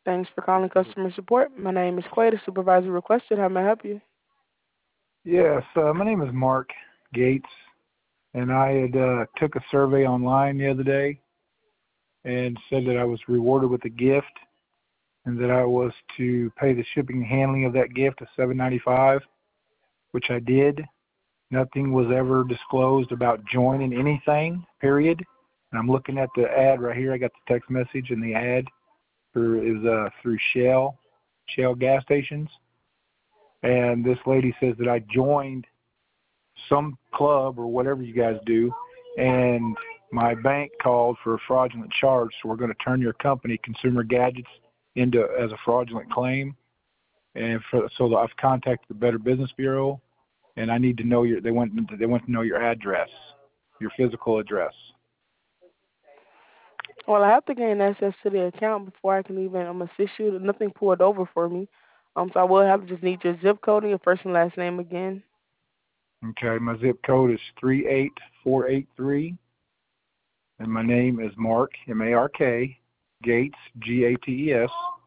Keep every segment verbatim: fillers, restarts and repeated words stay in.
Thanks for calling customer support. My name is Quay, the supervisor requested. How may I help you? Yes, uh, my name is Mark Gates, and I had uh, took a survey online the other day and said that I was rewarded with a gift and that I was to pay the shipping and handling of that gift of seven ninety-five, which I did. Nothing was ever disclosed about joining anything, period. And I'm looking at the ad right here. I got the text message and the ad for is uh, through Shell, Shell gas stations. And this lady says that I joined some club or whatever you guys do, and my bank called for a fraudulent charge, so we're going to turn your company, Consumer Gadgets, into as a fraudulent claim. And for, so I've contacted the Better Business Bureau, and I need to know your. They want they want to know your address, your physical address. Well, I have to gain access to the account before I can even um, assist you. Nothing pulled over for me. Um, so I will have to just need your zip code and your first and last name again. Okay, my zip code is three eight four eight three, and my name is Mark M A R K Gates G A T E S.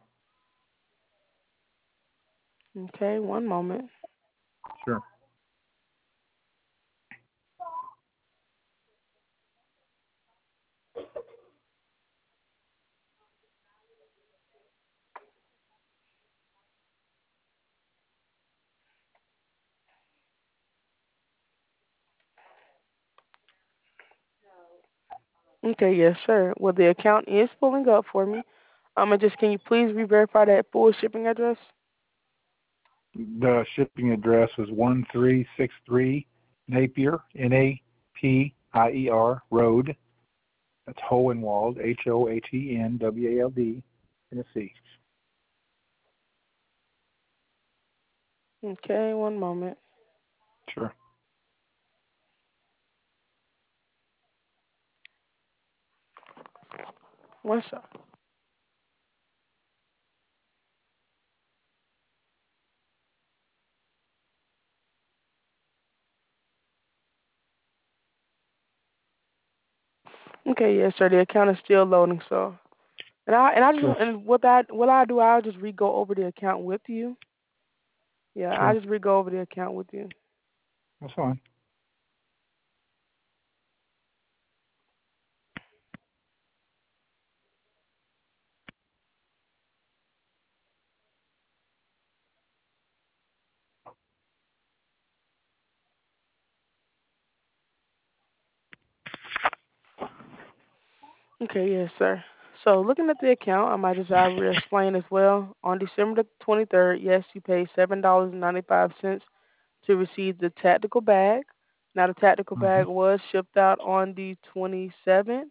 Okay, one moment. Sure. Okay, yes, sir. Well, the account is pulling up for me. Um, and just can you please re-verify that full shipping address? The shipping address was one three six three Napier, N A P I E R Road. That's Hohenwald, H O H E N W A L D, Tennessee. Okay, one moment. Sure. One sec. Okay, yes, sir. The account is still loading, so and I and I Sure. just and what that what I do, I'll just re-go over the account with you. Yeah, I Sure. just re-go over the account with you. That's fine. Okay, yes, sir. So looking at the account, I might just I will explain as well. On December the twenty-third, yes, you paid seven dollars and ninety-five cents to receive the tactical bag. Now the tactical Mm-hmm. bag was shipped out on the twenty-seventh.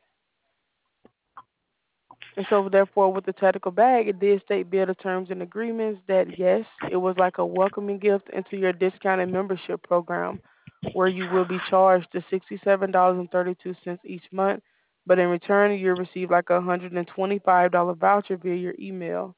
And so therefore with the tactical bag, it did state build the terms and agreements that yes, it was like a welcoming gift into your discounted membership program where you will be charged the sixty-seven dollars and thirty-two cents each month, but in return you'll receive like a one hundred twenty-five dollars voucher via your email.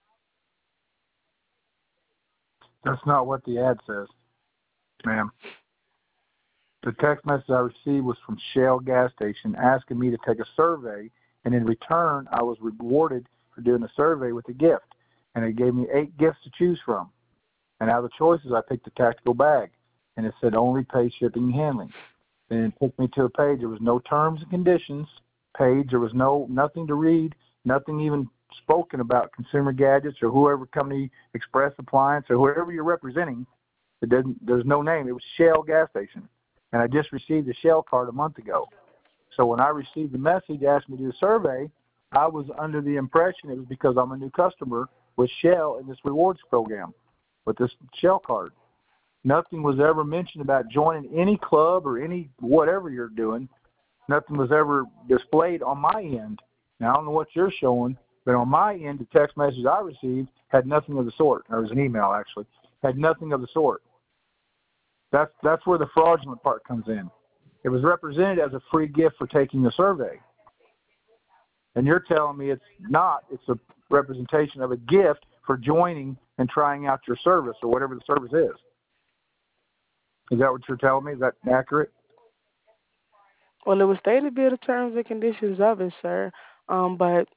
That's not what the ad says, ma'am. The text message I received was from Shell gas station asking me to take a survey, and in return, I was rewarded for doing a survey with a gift. And it gave me eight gifts to choose from. And out of the choices, I picked the tactical bag, and it said only pay shipping and handling. Then it took me to a page. There was no terms and conditions page. There was no nothing to read, nothing even spoken about Consumer Gadgets or whoever company, Express Appliance or whoever you're representing. It doesn't. There's no name. It was Shell gas station, and I just received a Shell card a month ago. So when I received the message asking me to do a survey, I was under the impression it was because I'm a new customer with Shell in this rewards program with this Shell card. Nothing was ever mentioned about joining any club or any whatever you're doing. Nothing was ever displayed on my end. Now, I don't know what you're showing, but on my end, the text message I received had nothing of the sort. Or it was an email, actually. Had nothing of the sort. That's, that's where the fraudulent part comes in. It was represented as a free gift for taking the survey. And you're telling me it's not. It's a representation of a gift for joining and trying out your service or whatever the service is. Is that what you're telling me? Is that accurate? Well, it was stated via the terms and conditions of it, sir. Um, but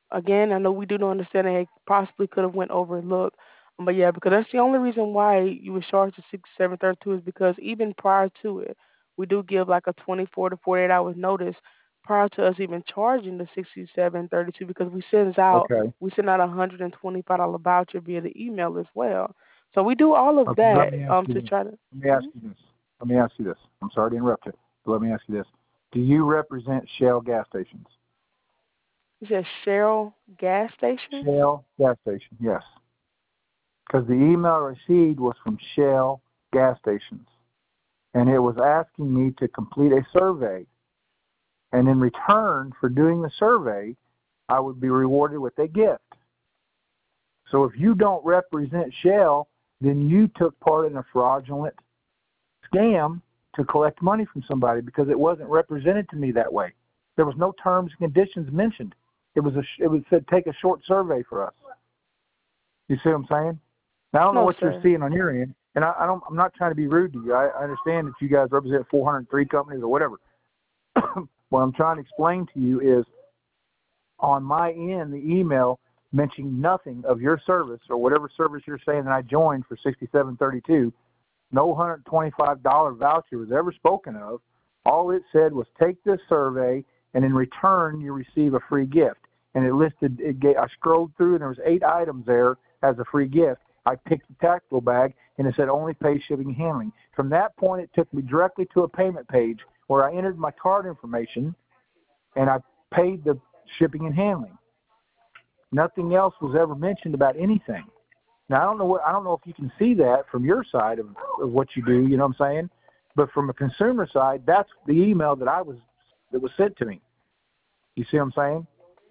Again, I know we do not understand that it possibly could have went overlooked. Um, But yeah, because that's the only reason why you were charged to sixty-seven thirty-two is because even prior to it, we do give like a twenty-four to forty-eight hours notice prior to us even charging the sixty-seven thirty-two because we send out Okay. we send out a hundred and twenty-five dollar voucher via the email as well. So we do all of Okay. Let that me ask um you to this. try to. Let me ask Mhm. you this. Let me ask you this. I'm sorry to interrupt you, but let me ask you this. Do you represent Shell gas stations? You said Cheryl gas station. Shell gas station, yes. Because the email I received was from Shell gas stations, and it was asking me to complete a survey. And in return for doing the survey, I would be rewarded with a gift. So if you don't represent Shell, then you took part in a fraudulent scam to collect money from somebody because it wasn't represented to me that way. There was no terms and conditions mentioned. It was a it was said take a short survey for us. You see what I'm saying? Now I don't know No, what you're sir. seeing on your end, and I, I don't. I'm not trying to be rude to you. I, I understand that you guys represent four hundred three companies or whatever. What I'm trying to explain to you is, on my end, the email mentioning nothing of your service or whatever service you're saying that I joined for sixty-seven thirty-two. No one hundred twenty-five dollars voucher was ever spoken of. All it said was take this survey, and in return you receive a free gift. And it listed. It gave, I scrolled through, and there was eight items there as a free gift. I picked the tactical bag, and it said only pay shipping and handling. From that point, it took me directly to a payment page where I entered my card information, and I paid the shipping and handling. Nothing else was ever mentioned about anything. Now I don't know what I don't know if you can see that from your side of, of what you do. You know what I'm saying? But from a consumer side, that's the email that I was that was sent to me. You see what I'm saying?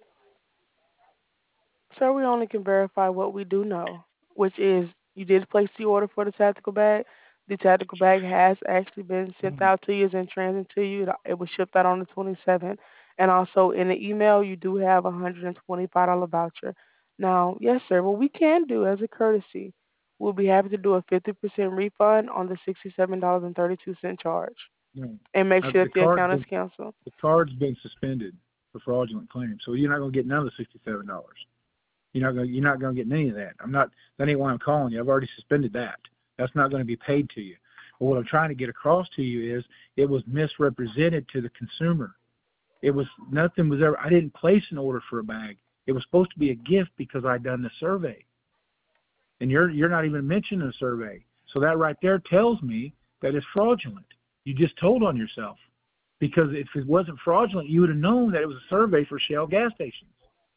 Sir, we only can verify what we do know, which is you did place the order for the tactical bag. The tactical bag has actually been sent Mm. out to you, is in transit to you. It was shipped out on the twenty-seventh. And also in the email, you do have a one hundred twenty-five dollar voucher. Now, yes, sir, what we can do as a courtesy, we'll be happy to do a fifty percent refund on the sixty-seven dollars and thirty-two cents charge No. and make Uh, sure the that the card's account is been canceled. the card's been suspended for fraudulent claims, so you're not going to get none of the sixty-seven dollars. You're not going you're not going to get any of that. I'm not. That ain't why I'm calling you. I've already suspended that. That's not going to be paid to you. But what I'm trying to get across to you is it was misrepresented to the consumer. It was nothing was ever. I didn't place an order for a bag. It was supposed to be a gift because I'd done the survey, and you're you're not even mentioning the survey. So that right there tells me that it's fraudulent. You just told on yourself, because if it wasn't fraudulent, you would have known that it was a survey for Shell gas stations,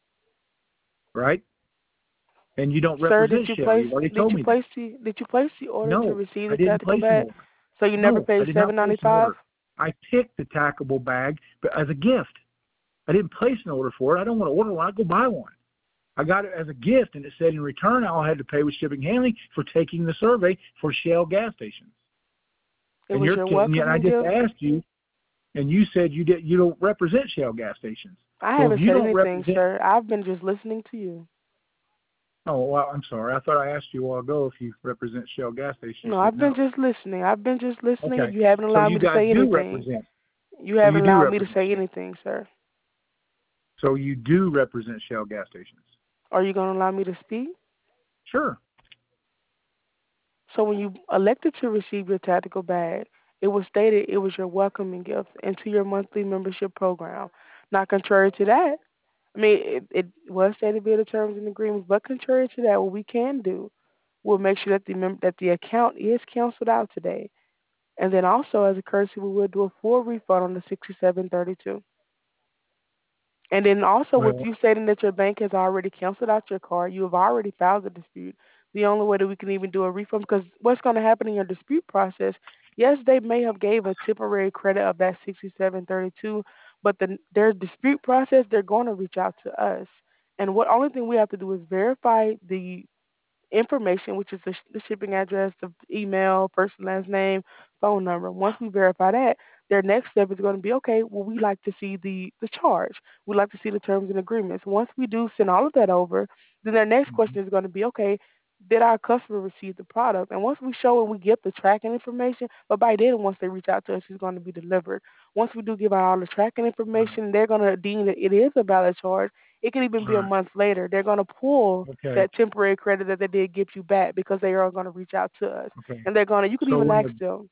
right? And you don't Sir, did represent you Shell. place You've already did told you me that. place the did you place the order to No, receive I the didn't tactical place an bag? order. So you never No, I paid did not seven place ninety an five? order. I picked the tackable bag but as a gift. I didn't place an order for it. I don't want to order one. I go buy one. I got it as a gift, and it said in return all I had to pay was shipping and handling for taking the survey for Shell gas stations. It And was you're your and I welcoming just gift. asked you, and you said you did. You don't represent Shell gas stations. I Well, if haven't you said don't anything, represent, sir. I've been just listening to you. oh, well, I'm sorry. I thought I asked you a while ago if you represent Shell gas stations. You No, said I've been no. just listening. I've been just listening, and Okay, you haven't so allowed you me to guys say do anything. represent. You So haven't you do allowed me to represent. say anything, sir. So you do represent Shell gas stations. Are you going to allow me to speak? Sure. So when you elected to receive your tactical bag, it was stated it was your welcoming gift into your monthly membership program. Not contrary to that, I mean, it, it was stated via the terms and agreements, but contrary to that, what we can do, we'll make sure that the mem- that the account is canceled out today, and then also as a courtesy, we will do a full refund on the sixty-seven thirty-two. And then also, with Well, you stating that your bank has already canceled out your card, you have already filed the dispute. The only way that we can even do a refund, because what's going to happen in your dispute process? Yes, they may have gave a temporary credit of that sixty-seven thirty-two, but the, their dispute process, they're going to reach out to us. And what only thing we have to do is verify the information, which is the, sh- the shipping address, the email, first and last name, phone number. Once we verify that, their next step is going to be okay. Well, we like to see the the charge. We like to see the terms and agreements. Once we do send all of that over, then their next question is going to be okay. Did our customer receive the product? And once we show and we get the tracking information, but by then, once they reach out to us, it's going to be delivered. Once we do give out all the tracking information, they're going to deem that it is a valid charge, It could even be a Right. month later. They're going to pull Okay. that temporary credit that they did give you back because they are going to reach out to us. Okay. And they're going to, you could So even when ask the them.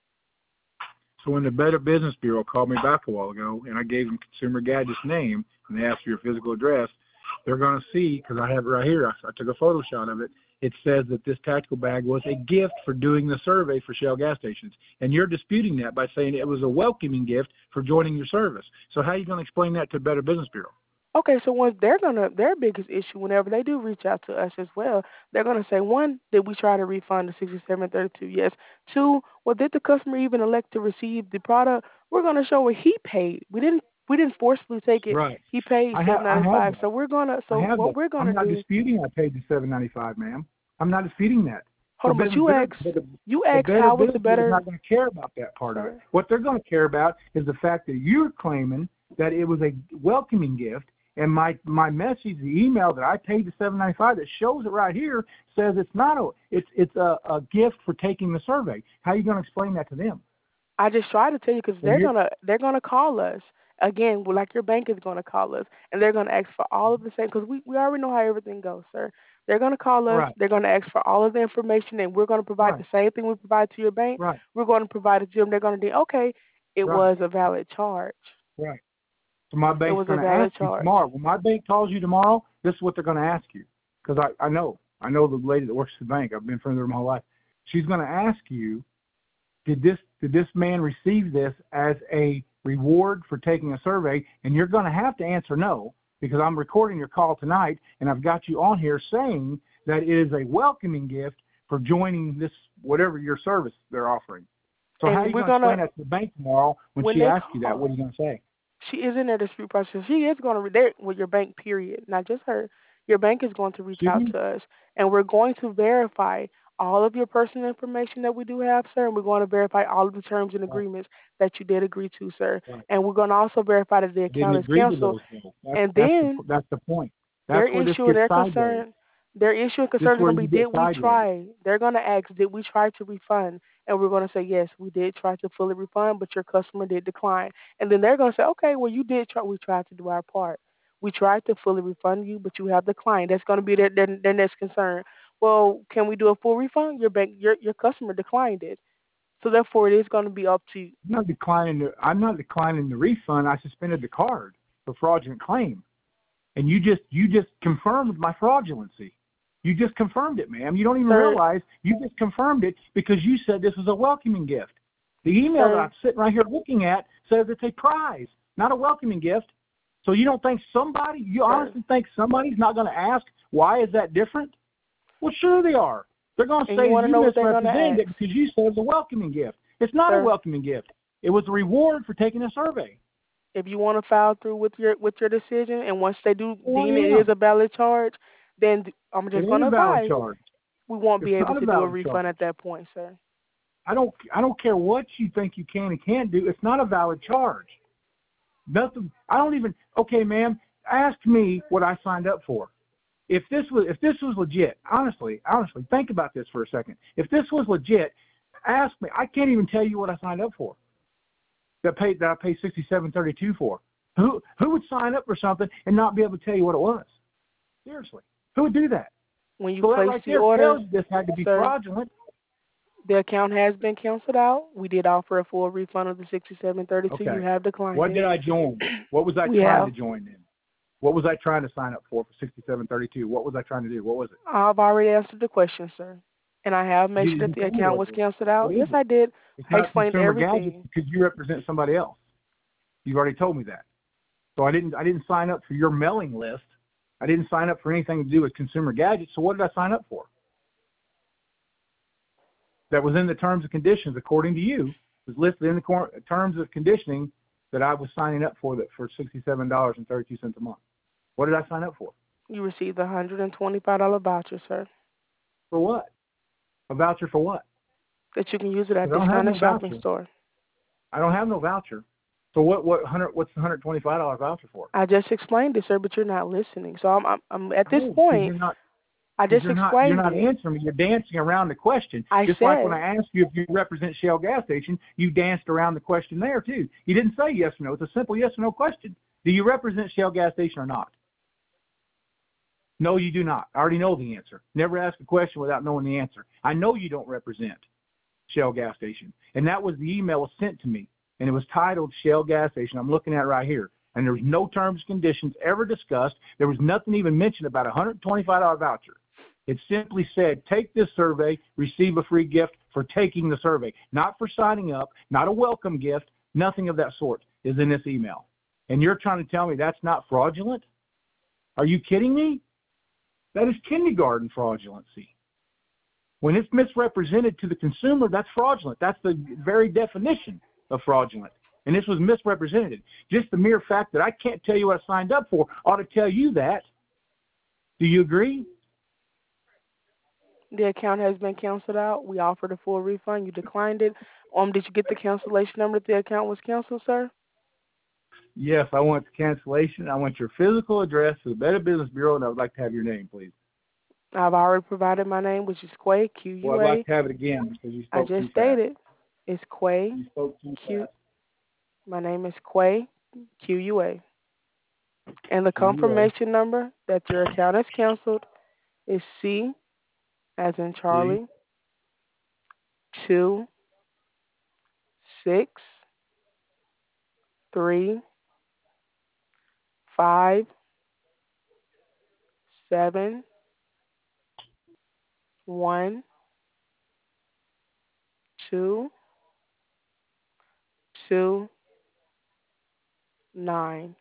so when the Better Business Bureau called me back a while ago, and I gave them Consumer Gadget's name, and they asked for your physical address, they're going to see, because I have it right here, I, I took a photo shot of it, it says that this tactical bag was a gift for doing the survey for Shell gas stations. And you're disputing that by saying it was a welcoming gift for joining your service. So how are you going to explain that to the Better Business Bureau? Okay, so once they're gonna their biggest issue whenever they do reach out to us as well, they're gonna say, one, did we try to refund the sixty seven thirty two? Yes. Two, well, did the customer even elect to receive the product? We're gonna show what he paid. We didn't we didn't forcefully take it. Right. He paid I have seven I ninety have five. that. So we're gonna I so have what that. we're I'm gonna not do. disputing I paid the seven ninety five, ma'am. I'm not disputing that. Hold on, The but you better, asked the, you the asked better how was business the Bureau is better. not going to care about that part of it. Sir. What they're going to care about is the fact that you're claiming that it was a welcoming gift, and my my message, the email that I paid the seven ninety five that shows it right here says it's not a it's it's a, a gift for taking the survey. How are you going to explain that to them? I just tried to tell you because And they're you're, gonna they're gonna call us again, well, like your bank is gonna call us, and they're gonna ask for all of the same because we we already know how everything goes, sir. They're gonna call us. right, They're gonna ask for all of the information, and we're gonna provide right, the same thing we provide to your bank. right, We're gonna provide it to them. They're gonna do okay. It right, was a valid charge. right. So my It bank's was a going to valid ask you charge. tomorrow. When my bank calls you tomorrow, this is what they're going to ask you. Because I, I know. I know the lady that works at the bank. I've been friends with her my whole life. She's going to ask you, did this did this man receive this as a reward for taking a survey? And you're going to have to answer no, because I'm recording your call tonight, and I've got you on here saying that it is a welcoming gift for joining this, whatever your service they're offering. So And how are you we're going to explain gonna that to the bank tomorrow when, when she they asks you that? call. What are you going to say? She is in their dispute process. She is going to re- with your bank, period. Not just her. Your bank is going to reach Excuse out me? to us, and we're going to verify all of your personal information that we do have, sir, and we're going to verify all of the terms and Right. agreements that you did agree to, sir. Right. And we're going to also verify that the I didn't account is agree to canceled. those things. That's And that's the then that's the point. their That's where this issue and gets their sideways. concern, their issue and This concern is is where going to you be, get did we sideways. try? They're going to ask, did we try to refund? And we're going to say, yes, we did try to fully refund, but your customer did decline. And then they're going to say, okay, well, you did try. We tried to do our part. We tried to fully refund you, but you have declined. That's going to be their, their, their next concern. Well, can we do a full refund? Your bank, your your customer declined it. So therefore, it is going to be up to you. I'm not declining the I'm not declining the refund. I suspended the card for fraudulent claim. And you just you just confirmed my fraudulency. You just confirmed it, ma'am. You don't even Sir, realize you just confirmed it because you said this was a welcoming gift. The email that sir, I'm sitting right here looking at says it's a prize, not a welcoming gift. So you don't think somebody, you sir. honestly think somebody's not going to ask, why is that different? Well, sure they are. They're going to And say you want to you know what they're going to misrepresented it ask, because you said it's a welcoming gift. It's not a sir. welcoming gift. It was a reward for taking a survey. If you want to file through with your with your decision, and once they do Oh, deem it yeah. is a valid charge, then I'm It just going ain't to a valid advise charge. we won't It's be able not a to do a valid charge. refund at that point, sir. I don't I don't care what you think you can and can't do. It's not a valid charge. Nothing. I don't even. Okay, ma'am. Ask me what I signed up for. If this was if this was legit, honestly, honestly, think about this for a second. If this was legit, ask me. I can't even tell you what I signed up for. That paid that I paid sixty-seven thirty-two for. Who who would sign up for something and not be able to tell you what it was? Seriously, who would do that? When you So that place right the there order, tells you this had to be sir, fraudulent. the account has been canceled out. We did offer a full refund of the sixty-seven thirty-two. You Okay. have declined What it. did I join? What was I We trying have. to join then? What was I trying to sign up for for sixty-seven thirty-two? What was I trying to do? What was it? I've already answered the question, sir, and I have You mentioned that didn't the tell me account what was it is. canceled What out. is Yes, it? I did. It's I not explained consumer gadgets everything. because you represent somebody else. You've already told me that. So I didn't I didn't sign up for your mailing list. I didn't sign up for anything to do with consumer gadgets. So what did I sign up for? That was in the terms and conditions, according to you, was listed in the cor- terms of conditioning that I was signing up for that for sixty-seven dollars and thirty-two cents a month. What did I sign up for? You received a one hundred twenty-five dollars voucher, sir, For what? A voucher for what? that you can use it at I don't have discounted no shopping voucher. store. I don't have no voucher. So what? What hundred? What's the hundred twenty-five dollar voucher for? I just explained it, sir, but you're not listening. So I'm, I'm, I'm at this No, 'cause point. you're not. I 'cause just you're not. You're explained not it. answering me. You're dancing around the question. I Just like when said, I asked you if you represent Shell gas station, you danced around the question there too. You didn't say yes or no. It's a simple yes or no question. Do you represent Shell gas station or not? No, you do not. I already know the answer. Never ask a question without knowing the answer. I know you don't represent Shell Gas Station. And that was the email was sent to me. And it was titled Shell Gas Station. I'm looking at it right here. And there was no terms and conditions ever discussed. There was nothing even mentioned about a one hundred twenty-five dollars voucher. It simply said, take this survey, receive a free gift for taking the survey. Not for signing up, not a welcome gift, nothing of that sort is in this email. And you're trying to tell me that's not fraudulent? Are you kidding me? That is kindergarten fraudulency. When it's misrepresented to the consumer, that's fraudulent. That's the very definition of fraudulent. And this was misrepresented. Just the mere fact that I can't tell you what I signed up for ought to tell you that. Do you agree? The account has been canceled out. We offered a full refund. You declined it. Um, did you get the cancellation number if the account was canceled, sir? Yes, I want the cancellation. I want your physical address to the Better Business Bureau, and I would like to have your name, please. I've already provided my name, which is Quay, Q U A. Well, I'd like to have it again because you spoke I just too fast. stated it's Quay. You spoke too Q. fast. My name is Quay, Q U A. And the confirmation number that your account is canceled is C, as in Charlie, two, six, three, five, seven, one, two, two, nine.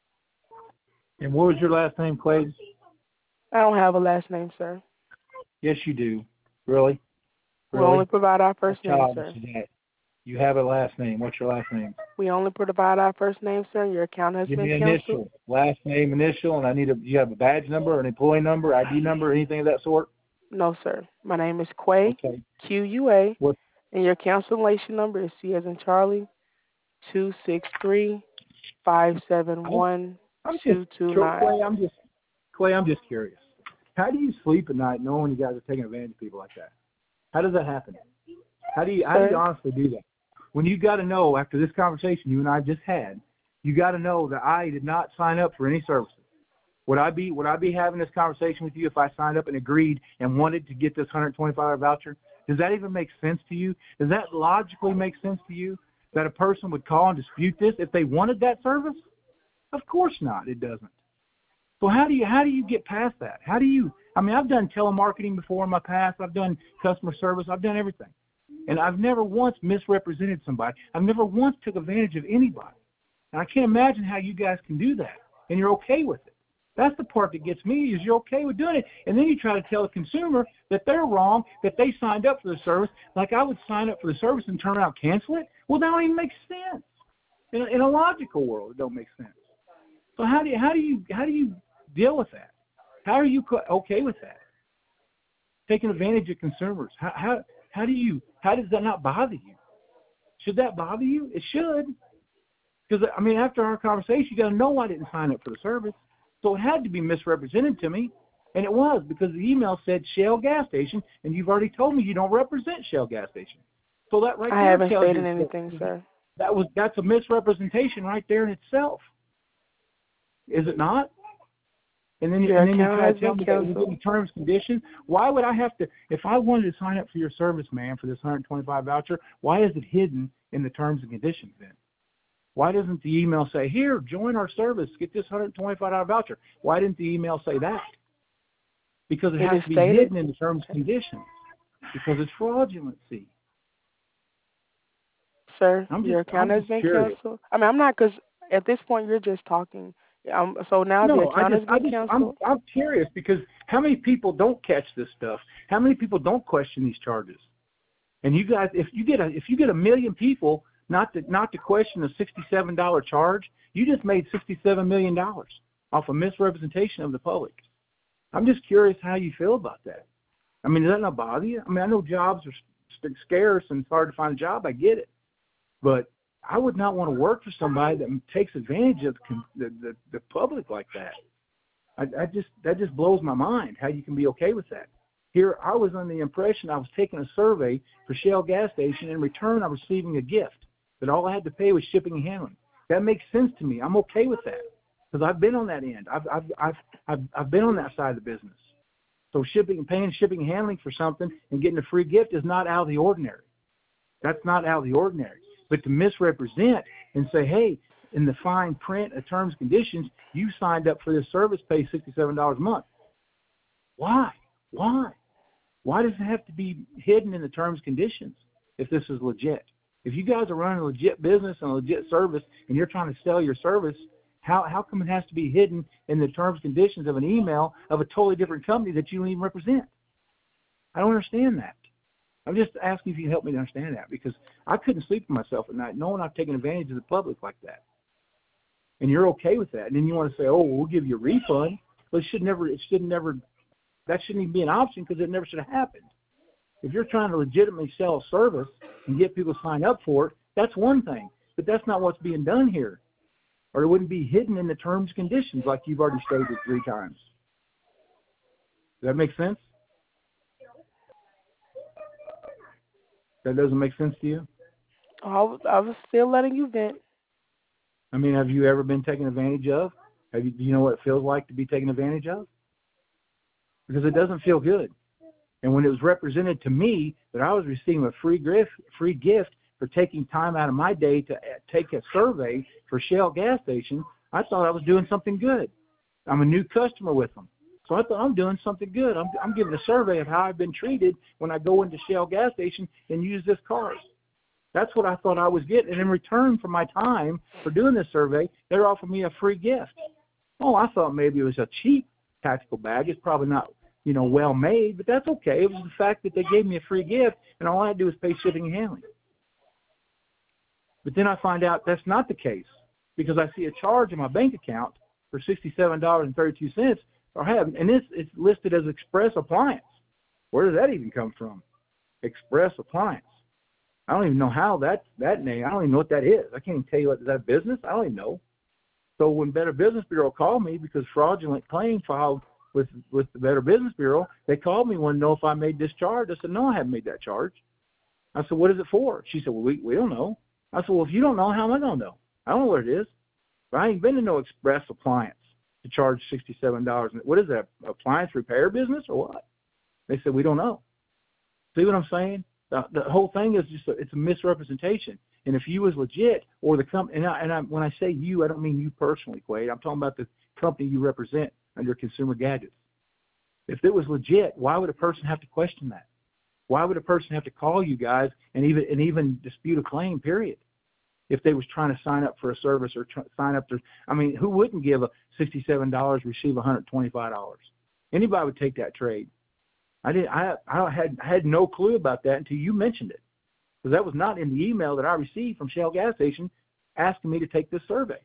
And what was your last name, Clay? I don't have a last name, sir. Yes, you do. Really? We Really? only provide our first name, Child, sir. You have a last name. What's your last name? We only provide our first name, sir. Your account has Give been me an canceled. initial, last name, initial, and I need a. You have a badge number, an employee number, I D number, anything of that sort? No, sir. My name is Quay, Okay. Q U A, What? and your cancellation number is C as in Charlie, two six three five seven one two two nine. Clay, I'm just Clay. I'm just curious. How do you sleep at night knowing you guys are taking advantage of people like that? How does that happen? How do you how do you honestly do that? When you got to know after this conversation you and I just had, you got to know that I did not sign up for any services. Would I be would I be having this conversation with you if I signed up and agreed and wanted to get this one hundred twenty-five dollars voucher? Does that even make sense to you? Does that logically make sense to you that a person would call and dispute this if they wanted that service? Of course not. It doesn't. So how do you how do you get past that? How do you? I mean, I've done telemarketing before in my past. I've done customer service. I've done everything. And I've never once misrepresented somebody. I've never once took advantage of anybody. And I can't imagine how you guys can do that. And you're okay with it. That's the part that gets me is you're okay with doing it. And then you try to tell the consumer that they're wrong, that they signed up for the service. Like I would sign up for the service and turn around and cancel it. Well, that don't even make sense. In a, in a logical world, it don't make sense. So how do you, how do you, how do you deal with that? How are you okay with that? Taking advantage of consumers. How, how, how do you, how does that not bother you? Should that bother you? It should. Because, I mean, after our conversation, you got to know I didn't sign up for the service. So it had to be misrepresented to me. And it was because the email said Shell Gas Station, and you've already told me you don't represent Shell Gas Station. So that right I there haven't tells stated you anything, that, sir. That was, that's a misrepresentation right there in itself. Is it not? And then, Your and then you account try has to tell been me that canceled. in terms and conditions. Why would I have to, if I wanted to sign up for your service, man, for this one hundred twenty-five dollars voucher, why is it hidden in the terms and conditions then? Why doesn't the email say, here, join our service, get this one hundred twenty-five dollars voucher? Why didn't the email say that? Because it, It has is to be stated. hidden in the terms and conditions. Because it's fraudulency. Sir, I'm just, your account I'm has just been curious. canceled. I mean, I'm not, because at this point you're just talking. Um, so now the No, I account just, has I been just, I'm, canceled. I'm curious because how many people don't catch this stuff? How many people don't question these charges? And you guys, if you get a, if you get a million people not to, not to question a sixty-seven dollars charge, you just made sixty-seven million dollars off a misrepresentation of the public. I'm just curious how you feel about that. I mean, does that not bother you? I mean, I know jobs are scarce and it's hard to find a job. I get it, but I would not want to work for somebody that takes advantage of the the, the public like that. I, I just that just blows my mind how you can be okay with that. Here, I was under the impression I was taking a survey for Shell Gas Station. In return, I'm receiving a gift that all I had to pay was shipping and handling. That makes sense to me. I'm okay with that. because I've been on that end. I've, I've, I've, I've, I've been on that side of the business. So shipping, paying shipping and handling for something and getting a free gift is not out of the ordinary. That's not out of the ordinary. But to misrepresent and say, hey, in the fine print of terms and conditions, you signed up for this service, pay sixty-seven dollars a month. Why? Why? Why does it have to be hidden in the terms and conditions if this is legit? If you guys are running a legit business and a legit service and you're trying to sell your service, how, how come it has to be hidden in the terms and conditions of an email of a totally different company that you don't even represent? I don't understand that. I'm just asking if you can help me to understand that, because I couldn't sleep with myself at night knowing I've taken advantage of the public like that. And you're okay with that. And then you want to say, oh, well, we'll give you a refund. But it should never, it should never, that shouldn't even be an option, because it never should have happened. If you're trying to legitimately sell a service and get people to sign up for it, that's one thing. But that's not what's being done here. Or it wouldn't be hidden in the terms and conditions like you've already stated three times. Does that make sense? That doesn't make sense to you? I was, I was still letting you vent. I mean, have you ever been taken advantage of? Have you, do you know what it feels like to be taken advantage of? Because it doesn't feel good. And when it was represented to me that I was receiving a free gift, free gift for taking time out of my day to take a survey for Shell gas station, I thought I was doing something good. I'm a new customer with them. So I thought I'm doing something good. I'm, I'm giving a survey of how I've been treated when I go into Shell gas station and use this card. That's what I thought I was getting. And in return for my time for doing this survey, they're offering me a free gift. Oh, I thought maybe it was a cheap tactical bag. It's probably not, you know, well made, but that's okay. It was the fact that they gave me a free gift, and all I had to do was pay shipping and handling. But then I find out that's not the case, because I see a charge in my bank account for sixty-seven dollars and thirty-two cents, or have, and it's, it's listed as Express Appliance. Where does that even come from? Express Appliance. I don't even know how that that name. I don't even know what that is. I can't even tell you what, is that business? I don't even know. So when Better Business Bureau called me because fraudulent claim filed with with the Better Business Bureau, they called me, wanted to know if I made this charge. I said, no, I haven't made that charge. I said, what is it for? She said, well, we we don't know. I said, well, if you don't know, how am I going to know? I don't know what it is. But I ain't been to no Express Appliance to charge sixty-seven dollars. What is that, appliance repair business or what? They said, we don't know. See what I'm saying? The, the whole thing is just a, it's a misrepresentation. And if you was legit, or the company, and, I, and I, when I say you, I don't mean you personally, Quade. I'm talking about the company you represent under Consumer Gadgets. If it was legit, why would a person have to question that? Why would a person have to call you guys and even and even dispute a claim, period? If they was trying to sign up for a service or try, sign up to, I mean, who wouldn't give a sixty-seven dollars, receive one hundred twenty-five dollars? Anybody would take that trade. I did. I I had I had no clue about that until you mentioned it, because that was not in the email that I received from Shell gas station asking me to take this survey.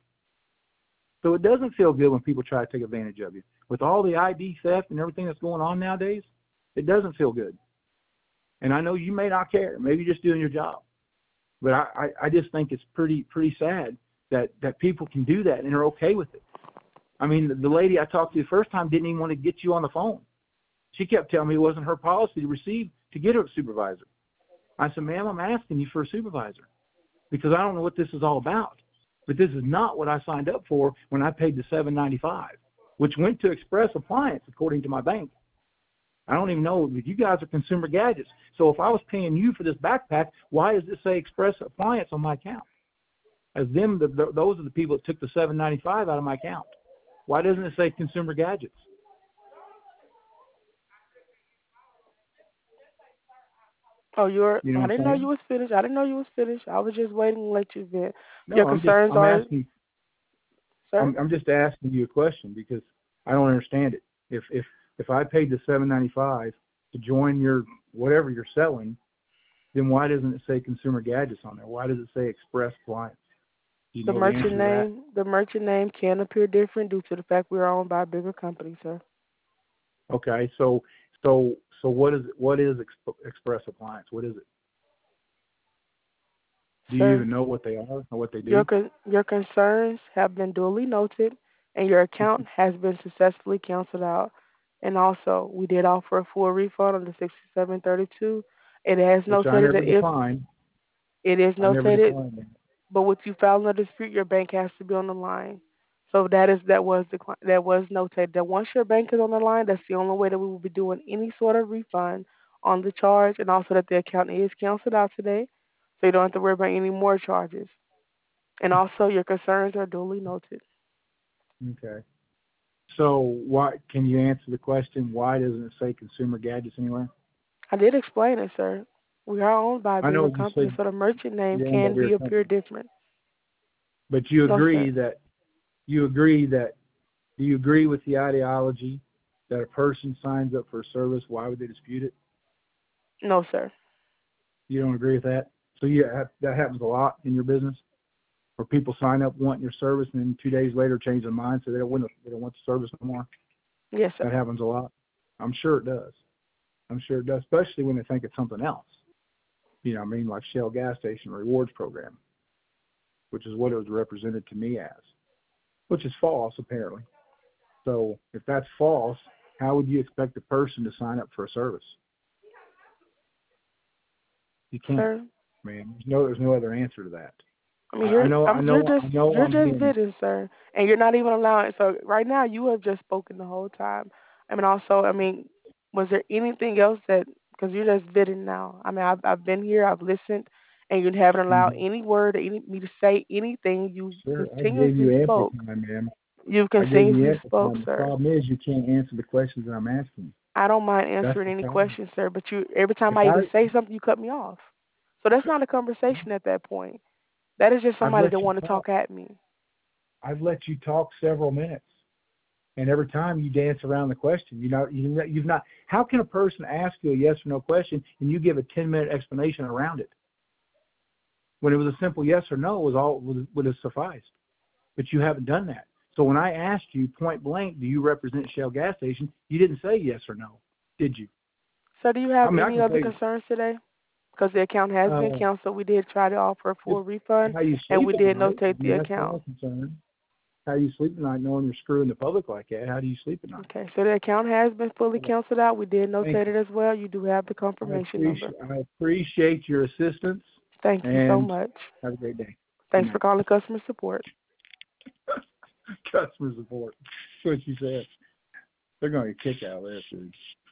So it doesn't feel good when people try to take advantage of you. With all the I D theft and everything that's going on nowadays, it doesn't feel good. And I know you may not care. Maybe you're just doing your job. But I, I, I just think it's pretty pretty sad that, that people can do that and are okay with it. I mean, the, the lady I talked to the first time didn't even want to get you on the phone. She kept telling me it wasn't her policy to receive, to get a supervisor. I said, ma'am, I'm asking you for a supervisor because I don't know what this is all about. But this is not what I signed up for when I paid the seven ninety-five, which went to Express Appliance, according to my bank. I don't even know. You guys are Consumer Gadgets. So if I was paying you for this backpack, why does it say Express Appliance on my account? As them, the, the, those are the people that took the seven ninety-five out of my account. Why doesn't it say Consumer Gadgets? Oh, you're. You know I what didn't I'm know saying? you was finished. I didn't know you was finished. I was just waiting to let you vent. Your No, I'm just concerns I'm are, asking. sir. I'm, I'm just asking you a question because I don't understand it. If if if I paid the seven ninety-five to join your whatever you're selling, then why doesn't it say Consumer Gadgets on there? Why does it say Express Appliance? Do you The know the answer merchant to that? name, the merchant name can appear different due to the fact we are owned by a bigger company, sir. Okay, so so so what is what is Exp- Express Appliance? What is it? Do you Sir, even know what they are or what they your do? con- your concerns have been duly noted, and your account has been successfully canceled out. And also, we did offer a full refund on the sixty-seven thirty-two. It has Which I notated never that if declined. it is I never notated, declined that. but with you filing a dispute, your bank has to be on the line. So that is that was the that was notated that once your bank is on the line, that's the only way that we will be doing any sort of refund on the charge, and also that the account is canceled out today, so you don't have to worry about any more charges. And also, your concerns are duly noted. Okay. So why can you answer the question? Why doesn't it say Consumer Gadgets anywhere? I did explain it, sir. We are owned by a I know bigger you company, said so the merchant name you're owned by can your be appear company, different. but you No, agree sir. that you agree that do you agree with the ideology that a person signs up for a service? Why would they dispute it? No, sir. You don't agree with that? So you that happens a lot in your business, where people sign up wanting your service and then two days later change their mind, so they don't want the, they don't want the service no more. Yes, That sir. happens a lot. I'm sure it does. I'm sure it does, especially when they think it's something else. You know, what I mean, like Shell gas station rewards program, which is what it was represented to me as, which is false apparently. So if that's false, how would you expect a person to sign up for a service? You can't, Sir. man. There's no, there's no other answer to that. I mean, I, I you're know, I I'm you're know, just I know. you're I'm just being. bidding, sir, and you're not even allowing. So right now, you have just spoken the whole time. I mean, also, I mean, was there anything else that because you're just bidding now? I mean, I've I've been here, I've listened, and you haven't allowed Mhm. any word or any me to say anything. You Sure, I gave continuously you ample spoke. time, ma'am. You I gave you continuously ample spoke, time. The sir. problem is you can't answer the questions that I'm asking. I don't mind That's answering the any problem. questions, sir, but you every time If I I, even say something, you cut me off. So that's not a conversation at that point. That is just I've somebody let that you want to talk. talk at me. I've let you talk several minutes, and every time you dance around the question. You know, you, you've not. How can a person ask you a yes or no question and you give a ten minute explanation around it? When it was a simple yes or no, was all would, would have sufficed. But you haven't done that. So when I asked you point blank, do you represent Shell gas station? You didn't say yes or no, did you? So do you I have mean, I any can other tell you. concerns today? Because the account has been Uh, canceled. We did try to offer a just full refund, how you and sleep we at did night. notate I the mean, that's account. my concern. How you sleep at night knowing you're screwing the public like that? How do you sleep at night? Okay, so the account has been fully canceled out. We did Thank notate you. it as well. You do have the I confirmation number. appreciate I appreciate your assistance, Thank you so and much. have a great day. Good Thanks for night. calling customer support. Customer support. That's what you said. They're going to get kicked out of there, too.